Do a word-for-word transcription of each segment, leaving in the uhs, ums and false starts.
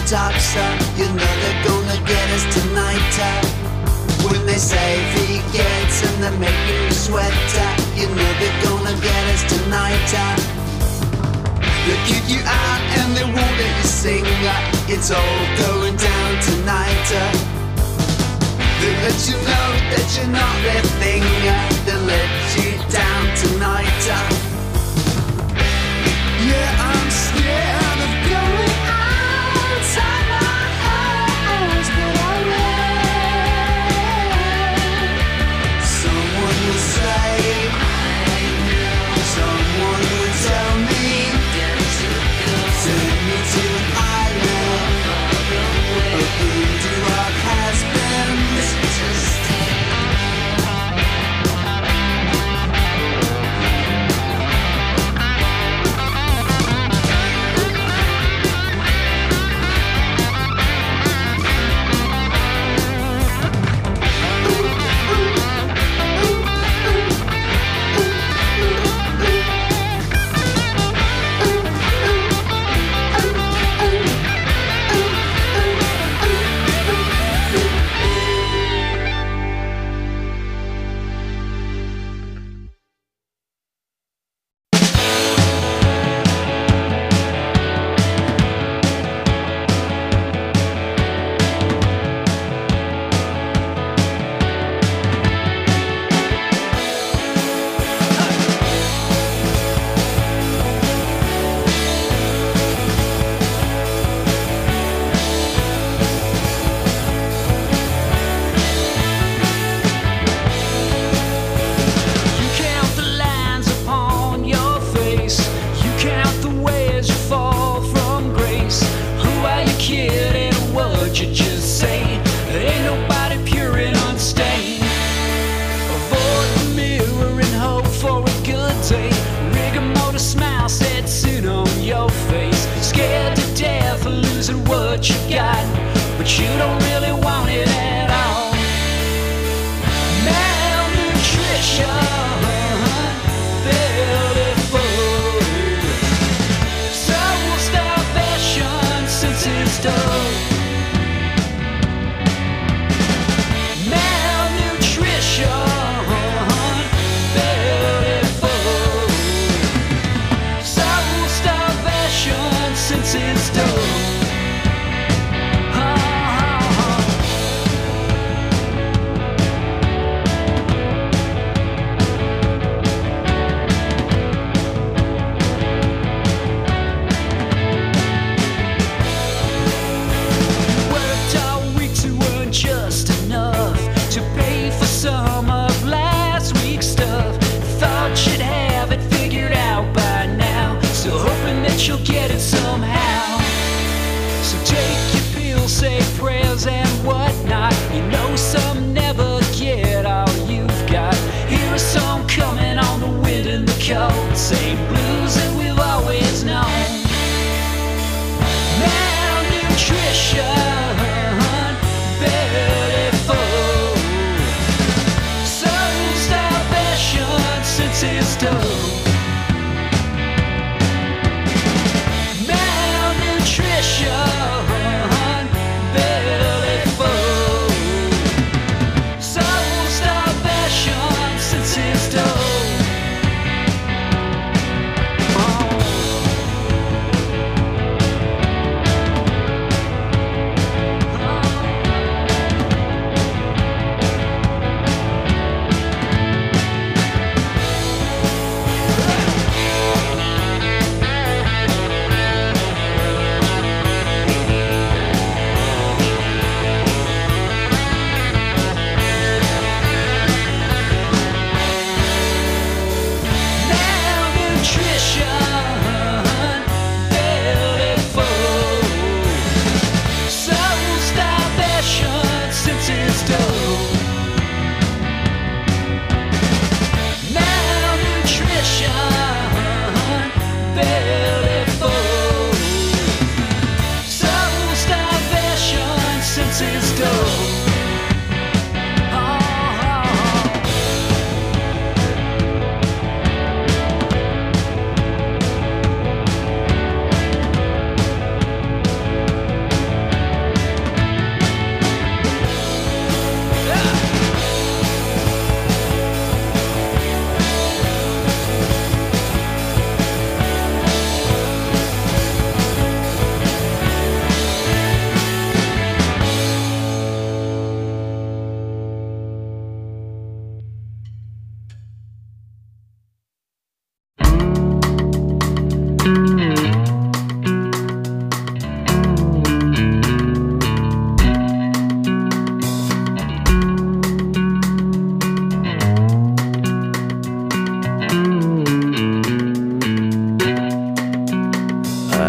tops up, you know they're gonna get us tonight. Uh. When they say vegans and they're making you sweat, uh, you know they're gonna get us tonight. Uh. They kick you out and they won't let you sing. Uh. It's all going down tonight. Uh. They let you know that you're not their thing. Uh. They let you down tonight. Uh. Yeah, I'm scared of going outside my house, but I will. Someone will say, someone will tell me, send me to an island, a voodoo rock has been.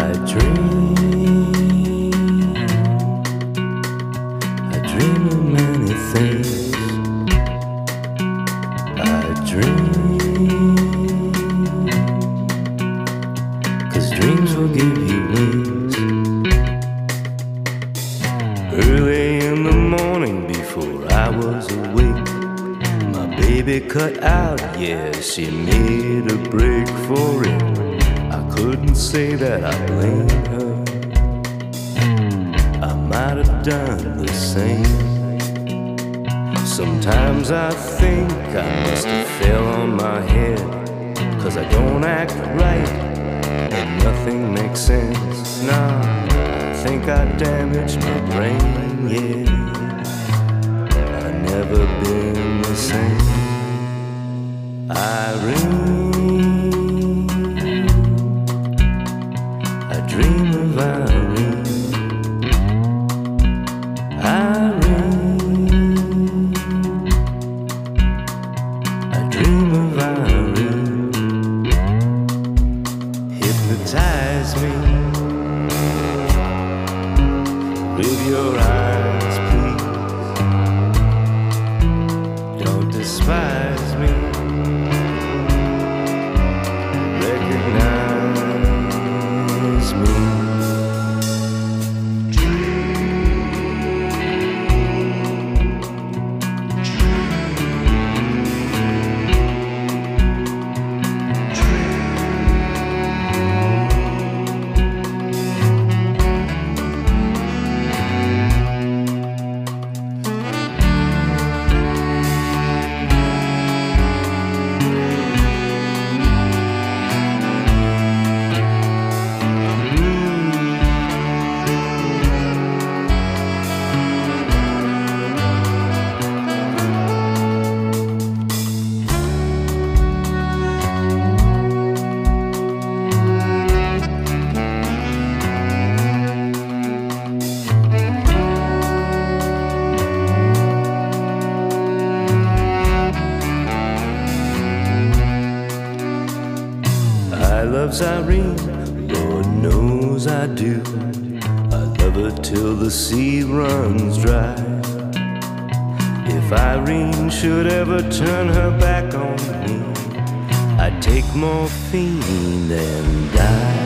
I dream, I dream of many things. I dream, 'cause dreams will give you wings. Early in the morning before I was awake, my baby cut out, yeah, she made a break for it. I couldn't say that I blamed her, I might have done the same. Sometimes I think I must have fell on my head, 'cause I don't act right and nothing makes sense. Nah, I think I damaged my brain, yeah. I've never been the same. I dream, I dream of Irene. Irene, I dream of Irene. Hypnotize me with your eyes, please. Don't despise me. Recognize me. I love Irene, Lord knows I do. I love her till the sea runs dry. If Irene should ever turn her back on me, I'd take morphine and die.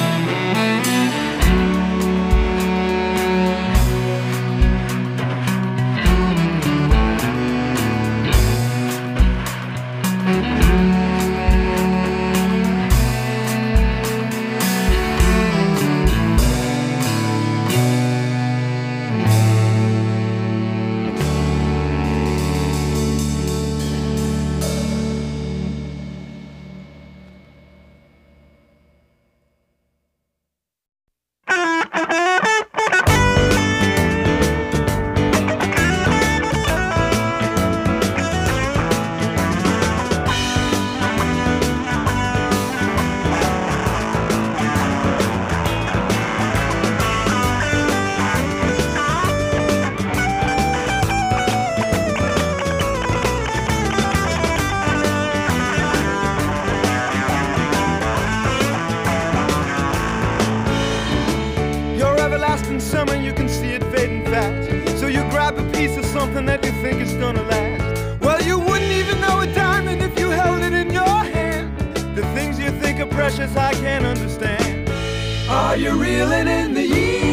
Summer, you can see it fading fast. So you grab a piece of something that you think is gonna last. Well, you wouldn't even know a diamond if you held it in your hand. The things you think are precious, I can't understand. Are you reeling in the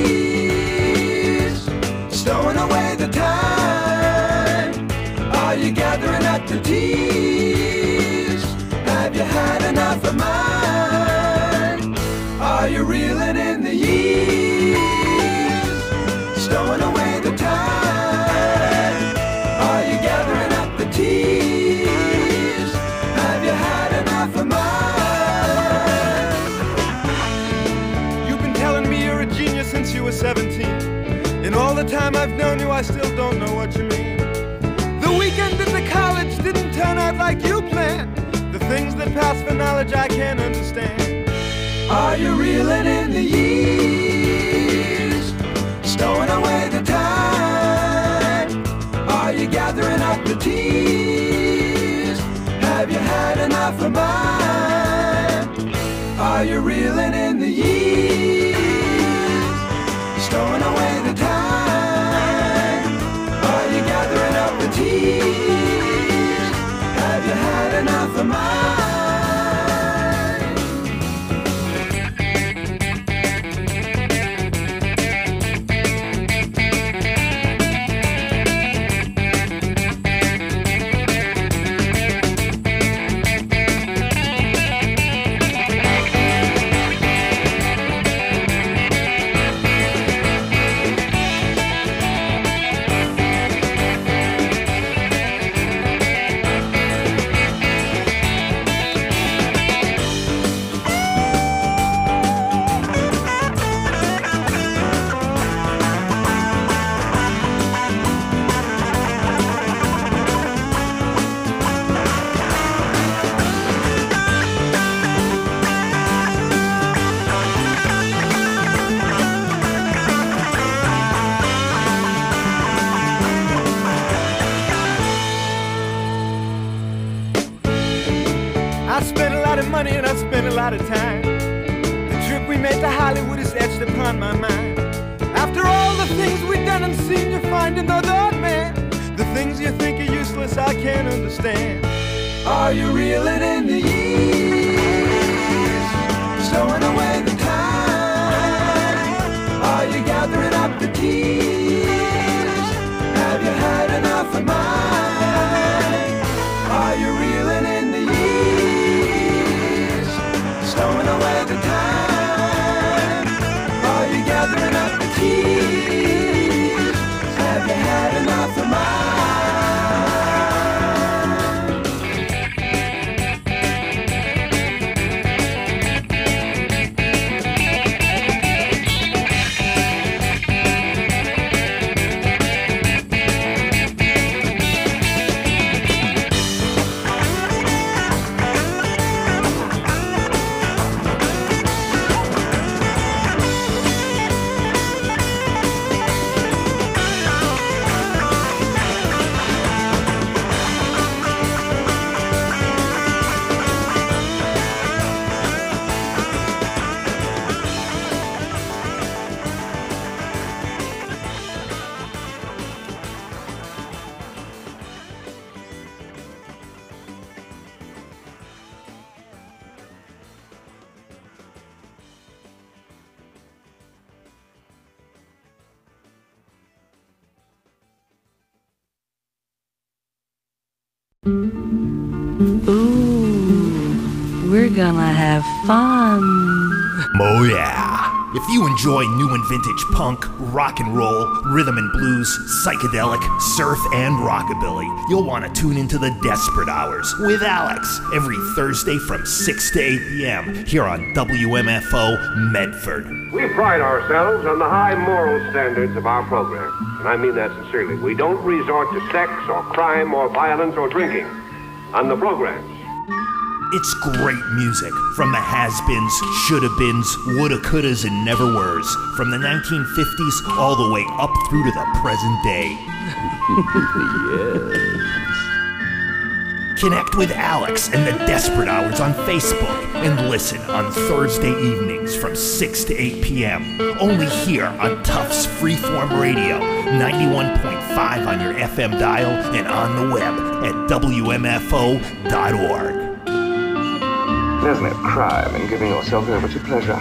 years, stowing away the time? Are you gathering up the tears? Have you had enough of mine? Are you reeling in the years, stowing away the time? Are you gathering up the tears? Have you had enough of mine? You've been telling me you're a genius since you were seventeen. In all the time I've known you, I still don't know what you mean. The weekend at the college didn't turn out like you planned. The things that pass for knowledge I can't understand. Are you reeling in the years, stowing away the time? Are you gathering up the tears? Have you had enough of mine? Are you reeling in the years? flashed upon my mind. After all the things we've done and seen, you find another man. The things you think are useless, I can't understand. Are you reeling in the years, stowing away the time? Are you gathering up the tears? Have you had enough of mine? Are you reeling in the years, stowing away the time? Are you gathering up the tears? Have you had enough of mine? Ooh, we're gonna have fun. Oh yeah. If you enjoy new and vintage punk, rock and roll, rhythm and blues, psychedelic, surf, and rockabilly, you'll want to tune into the Desperate Hours with Alex every Thursday from six to eight p.m. here on W M F O Medford. We pride ourselves on the high moral standards of our program, and I mean that sincerely. We don't resort to sex or crime or violence or drinking on the programs. It's great music from the has-beens, shoulda-beens, woulda, couldas, and never-weres, from the nineteen fifties all the way up through to the present day. Yes. Connect with Alex and the Desperate Hours on Facebook and listen on Thursday evenings from six to eight p.m. only here on Tufts Freeform Radio, ninety-one point five on your F M dial and on the web at W M F O dot org. There's no crime in giving yourself over to pleasure.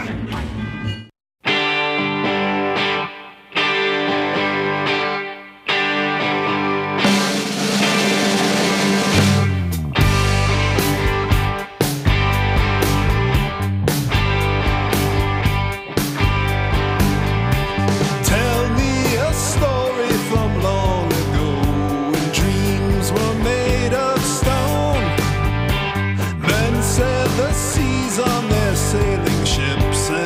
The seas on their sailing ships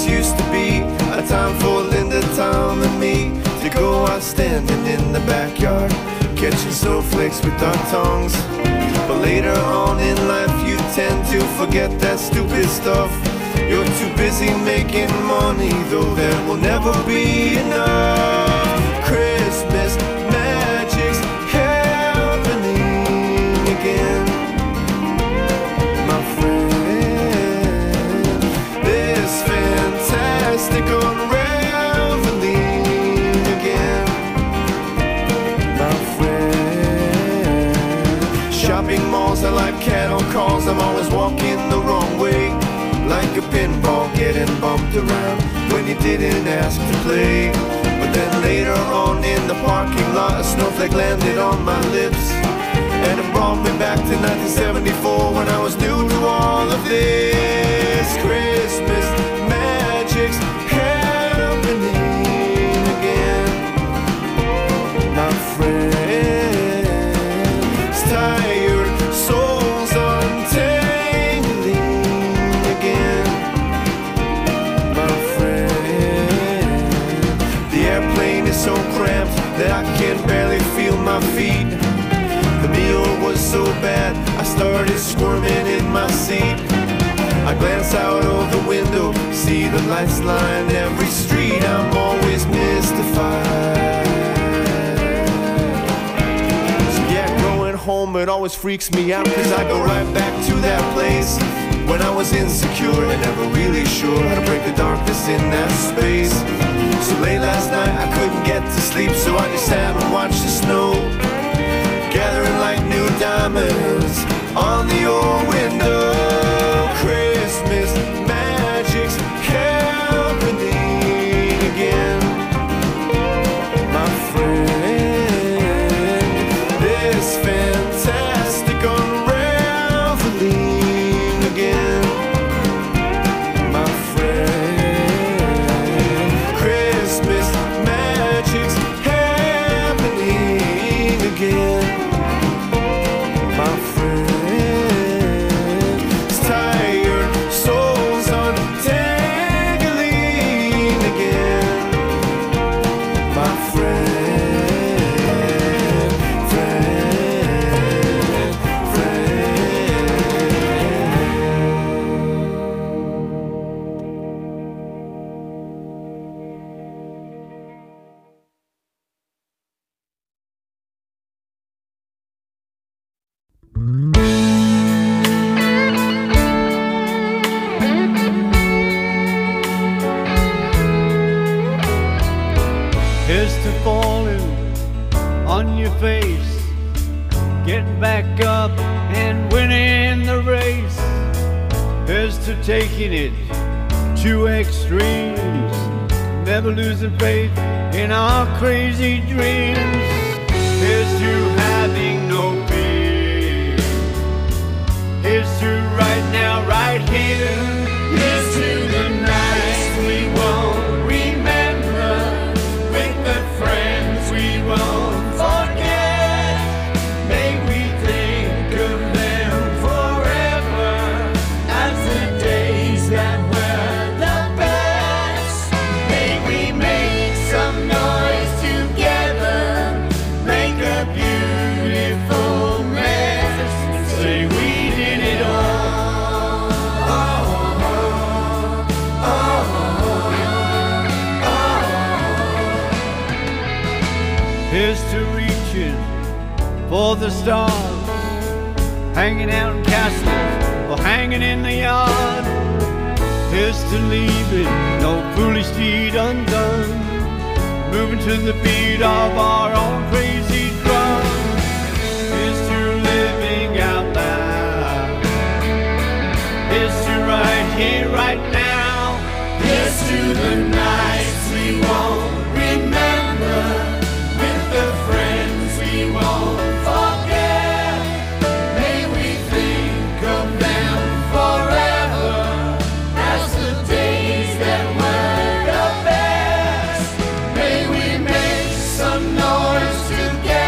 used to be a time for Linda, Tom, and me to go out standing in the backyard, catching snowflakes with our tongues. But later on in life you tend to forget that stupid stuff. You're too busy making money, though there will never be enough. Christmas magic's happening again, my friend. This fantastic unraveling again, my friend. Shopping malls are like cattle calls. I'm always walking the wrong way, like a pinball getting bumped around when you didn't ask to play. But then later on in the parking lot, a snowflake landed on my lips, and it brought me back to nineteen seventy-four when I was new to all of this. Christmas magic's happening again, my friends. Tired souls untangling again, my friend. The airplane is so cramped that I can barely feel my feet. The meal was so bad I started squirming in my seat. I glance out of the window, see the lights line every street. I'm always mystified. So yeah, going home, it always freaks me out, cause I go right back to that place when I was insecure and never really sure how to break the darkness in that space. So late last night I couldn't get to sleep, so I just sat and watched the snow gathering like new diamonds on the old window. Christmas magic's happening again, my friend. This fantastic unraveling again, my friend. Christmas magic's happening again, my friend. It's tired souls untangling again, my friend, friend, Here's to falling on your face, getting back up and winning the race. Here's to taking it to extremes, never losing faith in our crazy dreams. Here's to having no fear. Here's to right now, right here. Here's to the nights we won't remember, with the friends we won't forget. May we think of them forever as the days that were the best. May we make some noise together, make a beautiful mess, say we did it all. Oh, oh, oh, oh, oh. Here's to reaching for the stars, hanging out in castles or hanging in the yard. Here's to leaving no foolish deed undone, moving to the beat of our own crazy drum. Here's to living out loud. Here's to right here, right now. Here's to the nights we won't remember, with the friends we won't forget. May we think of them forever as the days that were the best. May we make some noise together.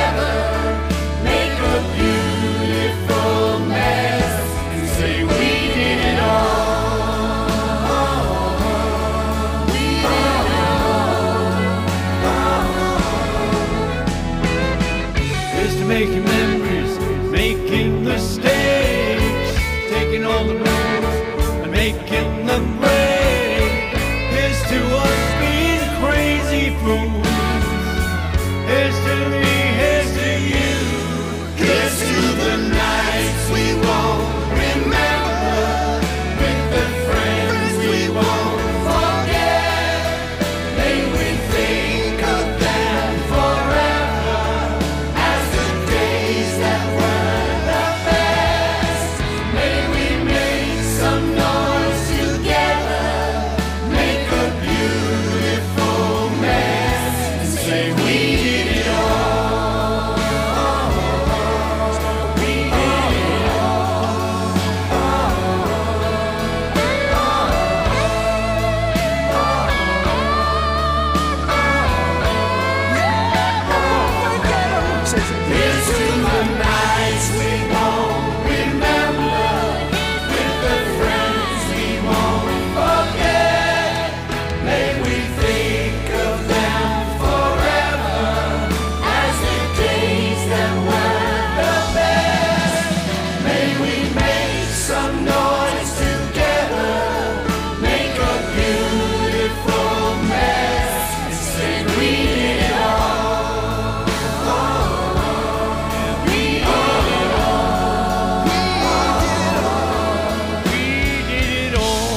making the stakes, taking all the rules and making them break. Here's to us being crazy fools. Here's to me, here's to you. Here's to the nights we won't remember, with the friends we won't forget. May we think of them forever as the days that were the best. May we make some noise together, make a beautiful mess, and say we did it all. We did it all. Here's to the nights we won't remember, with the friends we won't forget. May we think of them forever as the days that were the best. May we make some noise together, make a beautiful mess, and say we did it all. We did it all. We did it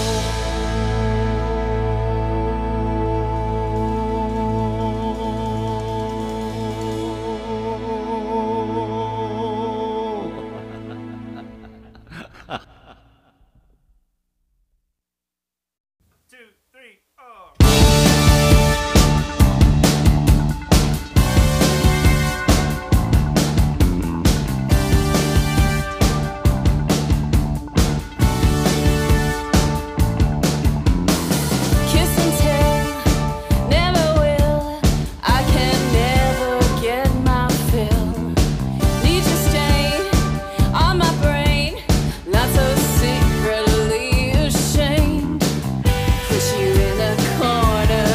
all. Two, three, four. Kiss and tell, never will. I can never get my fill. Need you stay on my brain, not so secretly ashamed. Put you in a corner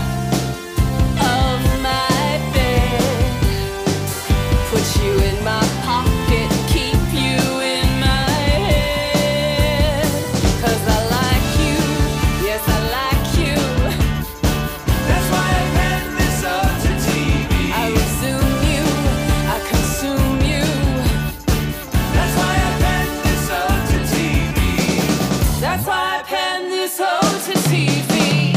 of my bed. Put you in my pocket, keep you in my head. 'Cause I like you, yes I like you. That's why I pen this up to T V. I resume you, I consume you. That's why I pen this up to T V. That's why I pen this ode to T V.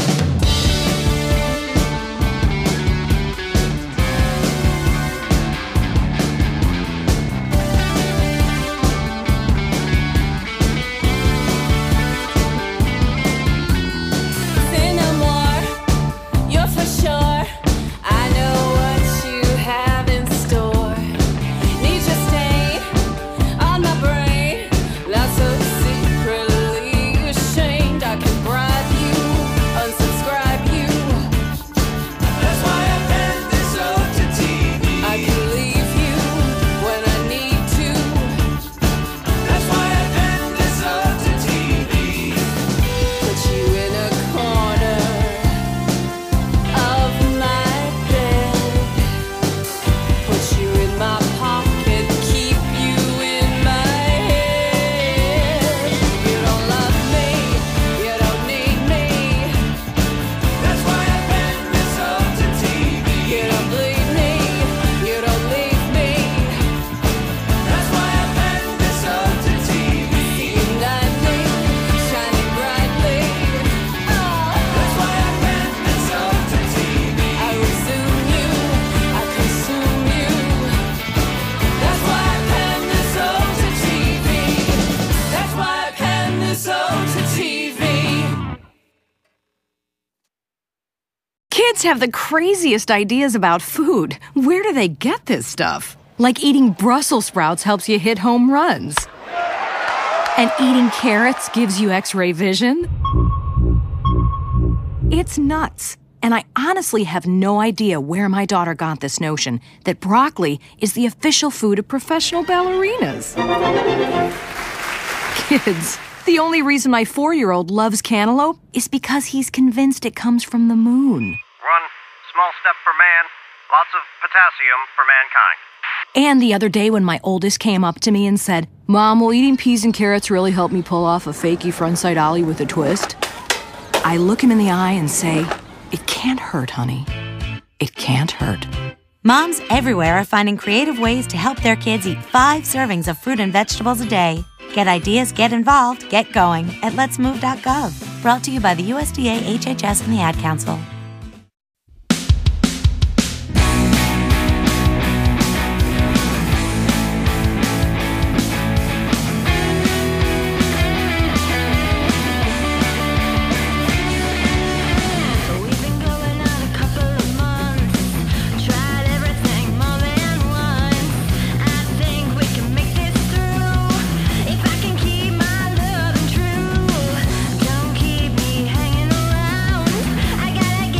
Say no more, you're for sure. I know what you have in store. Need you stay on my brain, not so secretly ashamed. I can bribe you, unsubscribe you. That's why I pen this up to T V. I can leave you when I need to. That's why I pen this up to T V. Put you in a corner of my bed. Put you in my pocket, keep you in my head. You don't love me, you don't need me. That's why I pen this up to T V. You don't bleed me, you don't leave me. That's why I pen this up to T V. You nightly, shining brightly. That's why I pen this up to T V. I resume you, I consume you. That's why I pen this ode to T V. That's why I pen this ode to T V. Kids have the craziest ideas about food. Where do they get this stuff? Like eating Brussels sprouts helps you hit home runs. And eating carrots gives you X-ray vision. It's nuts. And I honestly have no idea where my daughter got this notion that broccoli is the official food of professional ballerinas. Kids, the only reason my four-year-old loves cantaloupe is because he's convinced it comes from the moon. One small step for man, lots of potassium for mankind. And the other day when my oldest came up to me and said, "Mom, will eating peas and carrots really help me pull off a fakey frontside ollie with a twist?" I look him in the eye and say, "It can't hurt, honey. It can't hurt." Moms everywhere are finding creative ways to help their kids eat five servings of fruit and vegetables a day. Get ideas, get involved, get going at lets move dot gov. Brought to you by the U S D A, H H S, and the Ad Council. Don't keep me hanging around. I gotta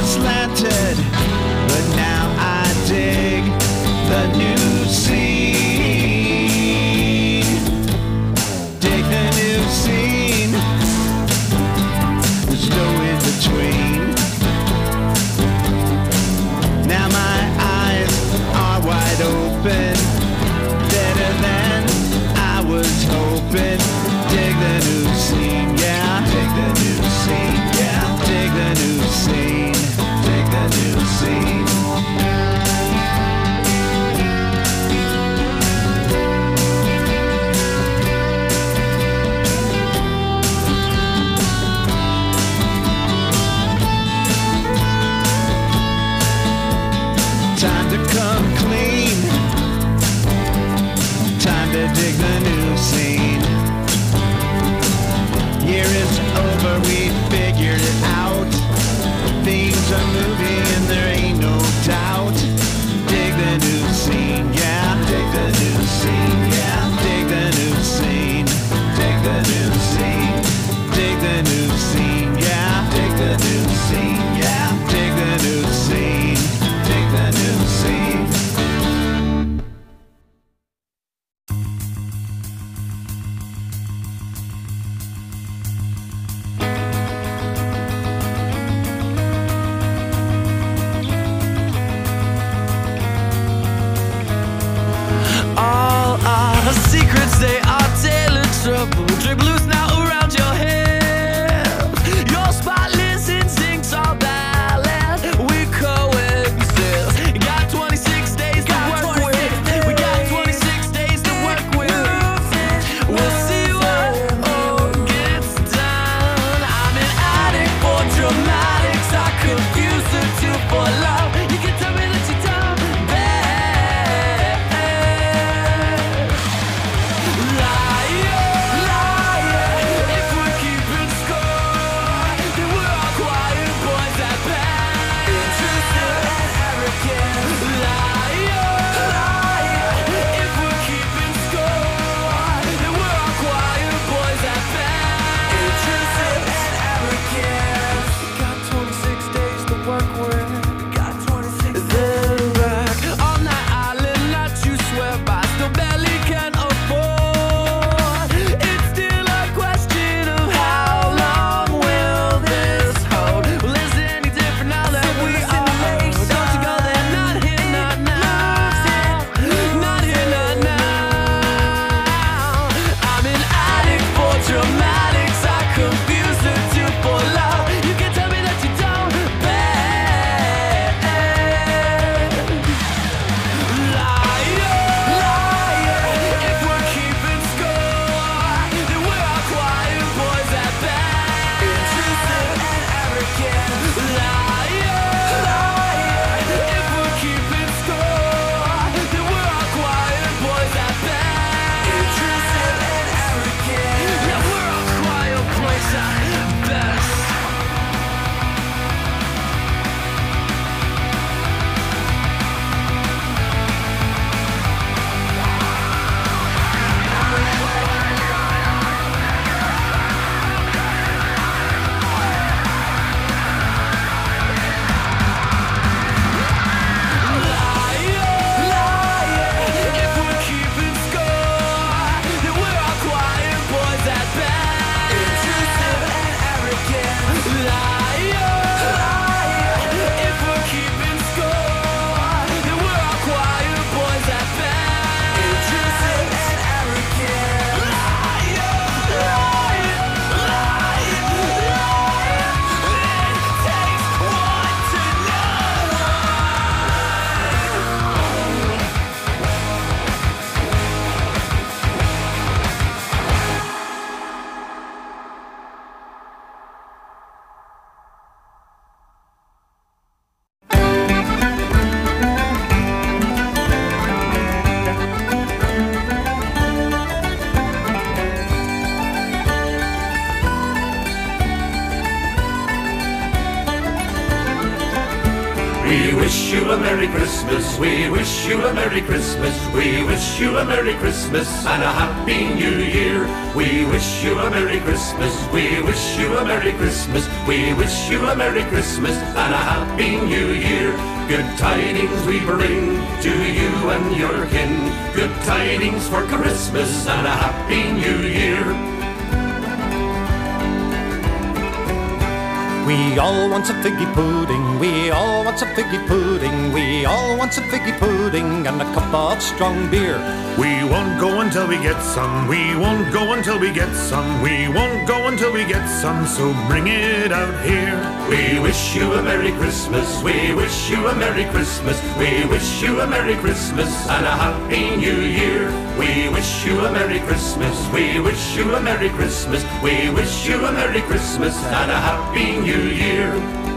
slanted, but now I dig the new scene. Dig the new scene. There's no in between. Now my eyes are wide open, better than I was hoping. Dig the new scene, yeah. Dig the new scene, yeah. Dig the new scene. Dig the new scene. Time to come clean. Time to dig the new scene. Year is over, we figured it out. Things are moving and there ain't no doubt. Dig the new scene, yeah. Dig the new scene, yeah. Dig the new scene. Dig the new scene. Dig the new scene, yeah. Dig the new scene, yeah. Dig the new scene. Dig the new scene. All our secrets, they are tailored trouble. Drip loose now around your head. Your spotless instincts are balanced. We coexist. You got twenty-six days to work with. We got twenty-six days to work with. We'll see what all gets done. I'm an addict for dramatics. I confuse the two for love. You can tell me that you're done bad. Liar, liar. If we're keeping score, then we're all quiet boys at best. Intrusive and arrogant. Liar, liar. If we're keeping score, then we're all quiet boys at best. Intrusive and arrogant. Got twenty-six days to work with. We wish you a Merry Christmas. We wish you a Merry Christmas. We wish you a Merry Christmas and a Happy New Year. We wish you a Merry Christmas. We wish you a Merry Christmas. We wish you a Merry Christmas and a Happy New Year. Good tidings we bring to you and your kin. Good tidings for Christmas and a Happy New Year. We all want some figgy pudding, we all want some figgy pudding, we all want some figgy pudding and a cup of strong beer. We won't go until we get some, we won't go until we get some, we won't go until we get some, so bring it out here. We wish you a Merry Christmas, we wish you a Merry Christmas, we wish you a Merry Christmas and a Happy New Year. We wish you a Merry Christmas, we wish you a Merry Christmas, we wish you a Merry Christmas and a Happy New Year.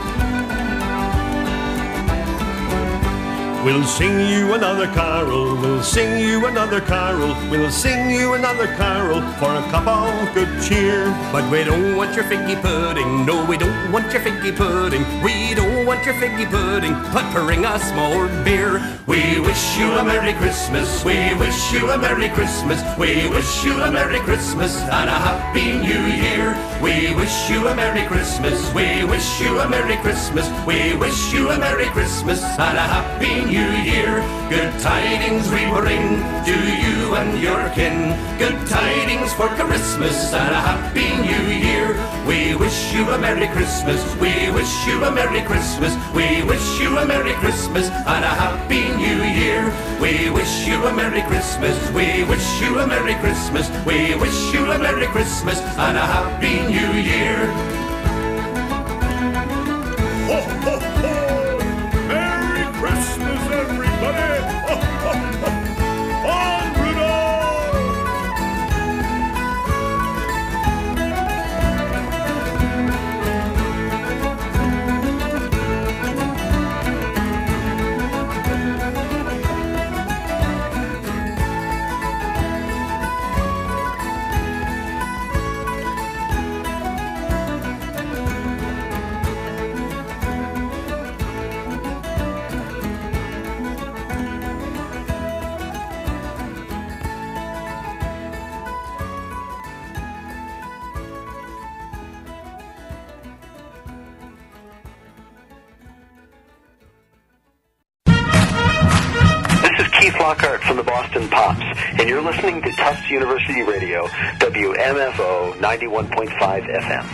We'll sing you another carol, we'll sing you another carol, we'll sing you another carol for a cup of good cheer. But we don't want your figgy pudding, no we don't want your figgy pudding, we don't want your figgy pudding, but bring us more beer. We wish you a Merry Christmas, we wish you a Merry Christmas, we wish you a Merry Christmas and a Happy New Year. We wish you a Merry Christmas, we wish you a Merry Christmas, we wish you a Merry Christmas and a Happy New Year. New Year. Good tidings we bring to you and your kin. Good tidings for Christmas and a Happy New Year. We wish you a Merry Christmas. We wish you a Merry Christmas. We wish you a Merry Christmas and a Happy New Year. We wish you a Merry Christmas. We wish you a Merry Christmas. We wish you a Merry Christmas and a Happy New Year. Ho, ho, ho! Merry Christmas, everybody! Ho, ho, ho! On Rudolph! Keith Lockhart from the Boston Pops, and you're listening to Tufts University Radio, W M F O ninety-one point five F M.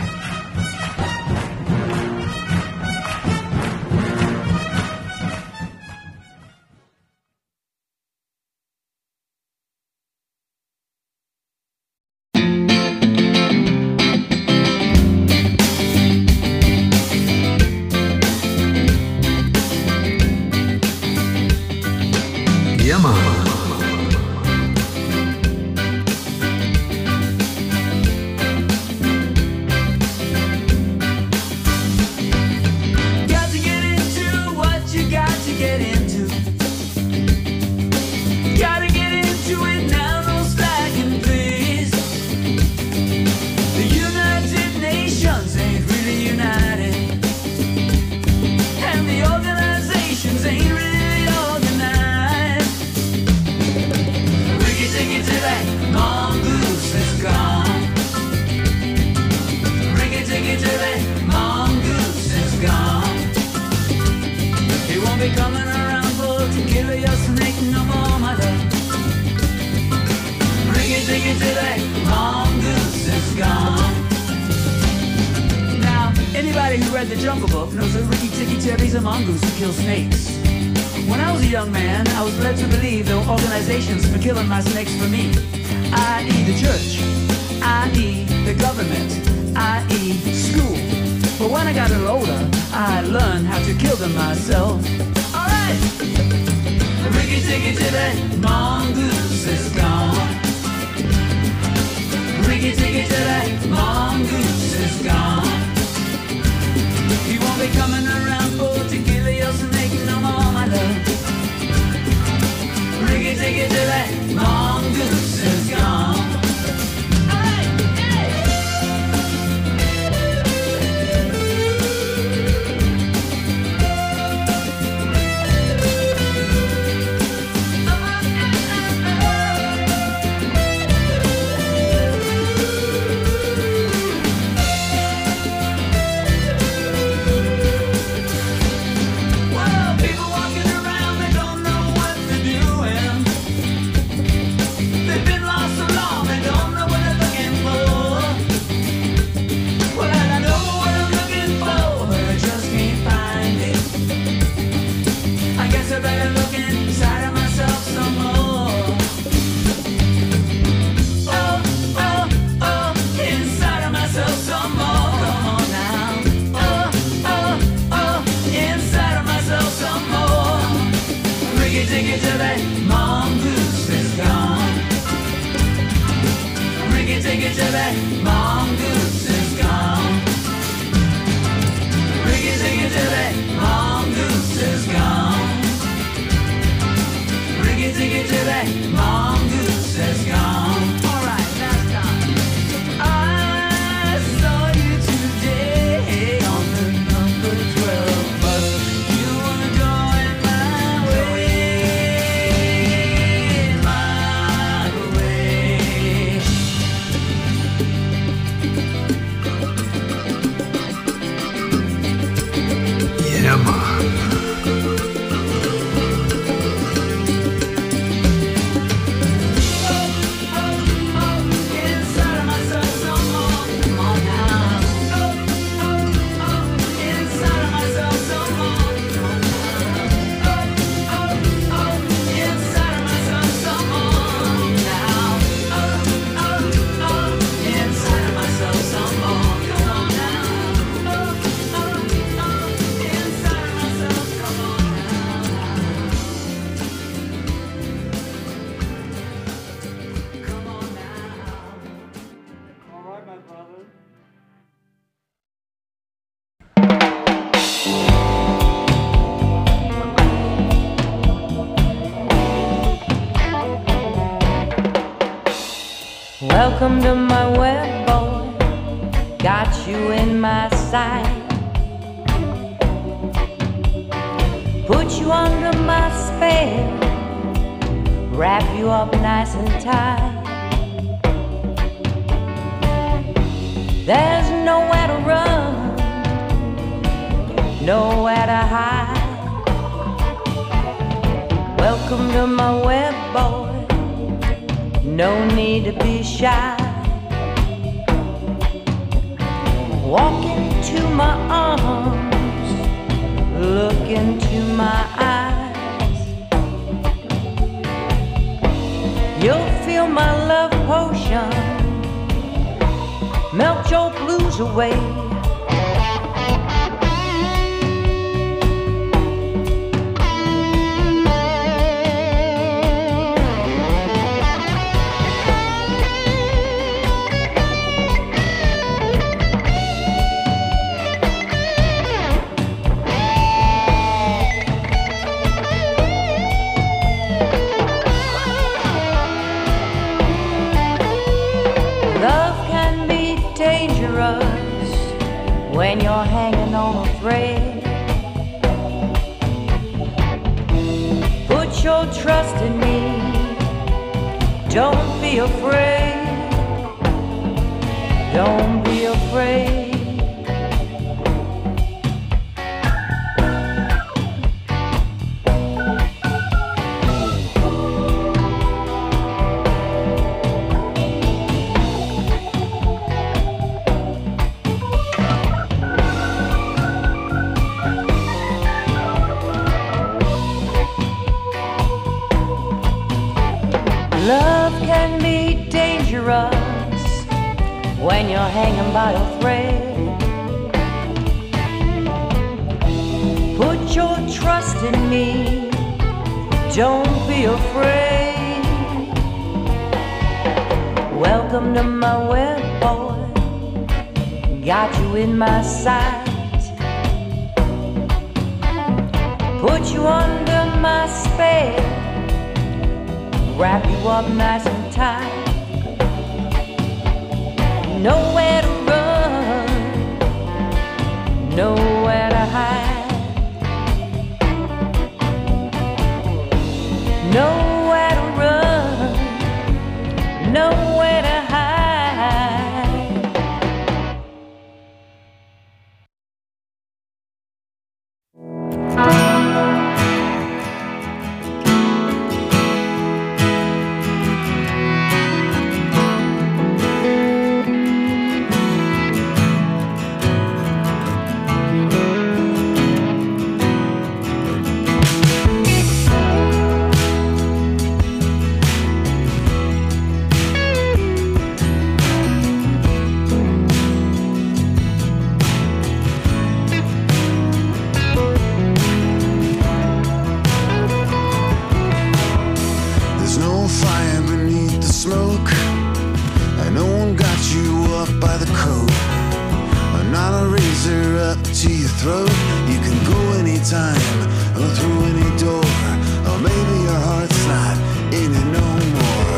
take it till that mongoose is gone. Ricky, take it till that mongoose is gone. Ricky, take it till that mongoose is gone. Ricky, take it till that mongoose is gone. All right, last time. I saw you today on the number twelve bus. You were going my way, my way. Yeah, man. Welcome to my web, boy. Got you in my sight. Put you under my spell. Wrap you up nice and tight. There's nowhere to run, nowhere to hide. Welcome to my web, boy. No need to be shy. Walk into my arms, look into my eyes. You'll feel my love potion melt your blues away. When you're hanging on a thread, put your trust in me. Don't be afraid. Don't be afraid. Love can be dangerous when you're hanging by a thread. Put your trust in me. Don't be afraid. Welcome to my web, boy. Got you in my sight. Put you under my spell. Wrap you up nice and tight. Nowhere to run, nowhere to hide. Nowhere to run, nowhere to hide. throat. You can go anytime or through any door, or maybe your heart's not in it no more.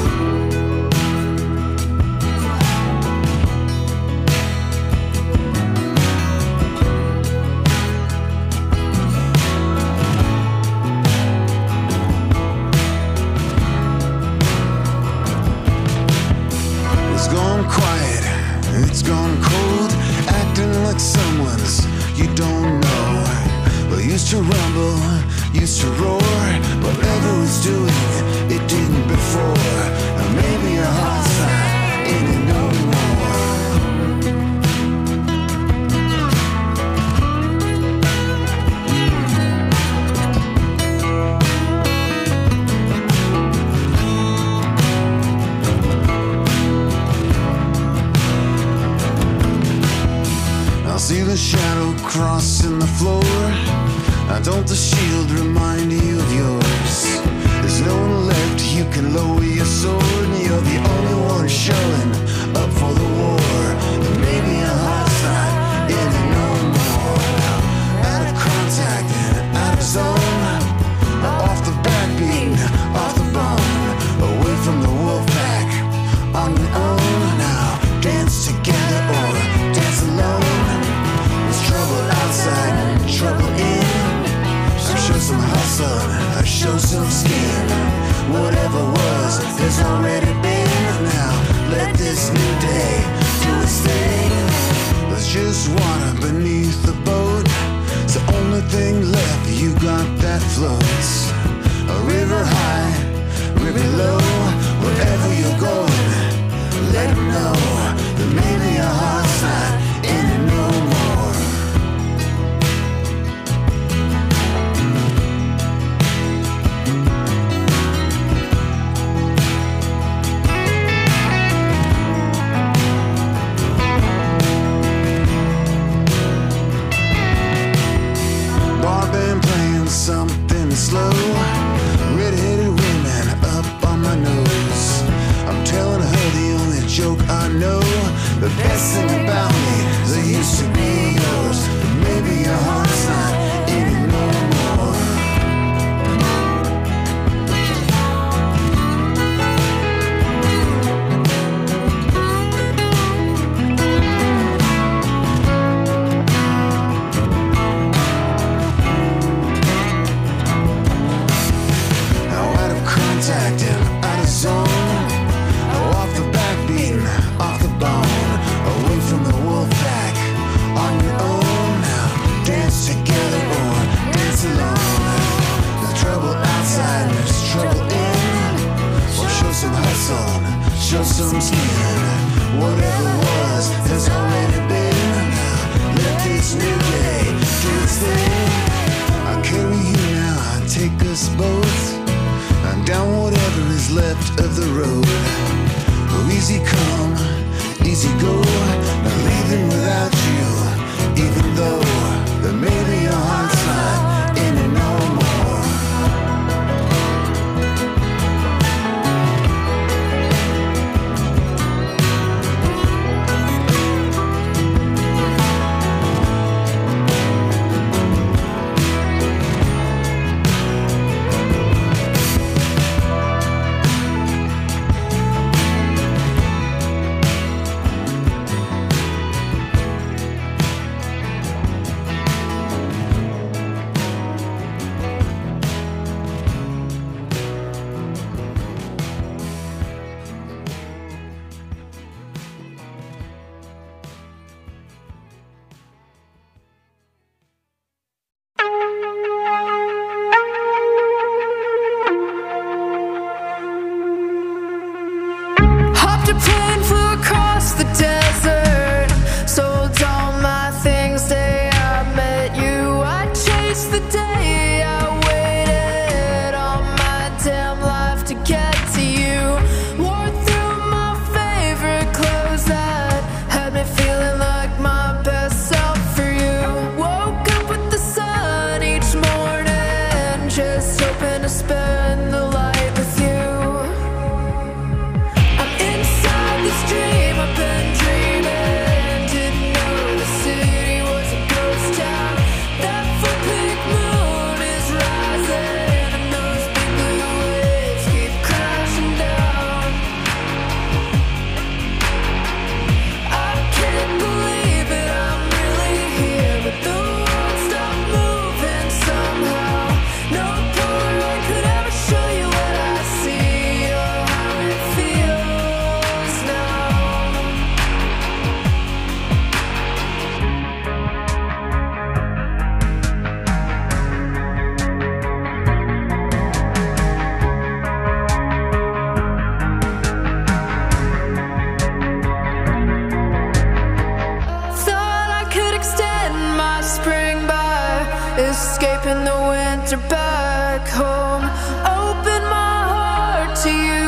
It's gone quiet, it's gone cold, acting like someone's you don't know. Well, used to rumble, used to roar, whatever it's doing, it didn't before. And maybe your heart's not in it no more. I'll see the shadow crossing the floor. Now don't the shield remind you of yours? There's no one left, you can lower your sword, and you're the only one showing up for the war. And maybe your heart's not in it no more. Out of contact and out of zone, off the backbeat, off the bone, away from the wolf pack, on your own. Now dance together or dance alone. There's trouble outside and trouble in. Show some hustle, show some skin. Whatever was, has already been. Now let this new day do its thing. There's just water beneath the boat. It's the only thing left, you got that floats. A river high, river low. Wherever you're going, let them know that maybe your heart's not in it no more. Something slow, red-headed women up on my nose. I'm telling her the only joke I know. The best thing about me is I used to be yours. But maybe your heart's not in it no more. Out of zone, off the backbeat, off the bone, away from the wolf pack, on your own. Now dance together or dance alone. There's trouble outside, there's trouble in. Well, show some hustle, show some skin. Whatever was has already been. Now let this new day do its thing. I'll carry you now, I'll take us both down whatever is left of the road. Oh, easy come, easy go. Not leaving without you, even though that maybe your heart's not in it no more. Stop. escaping the winter back home. Open my heart to you.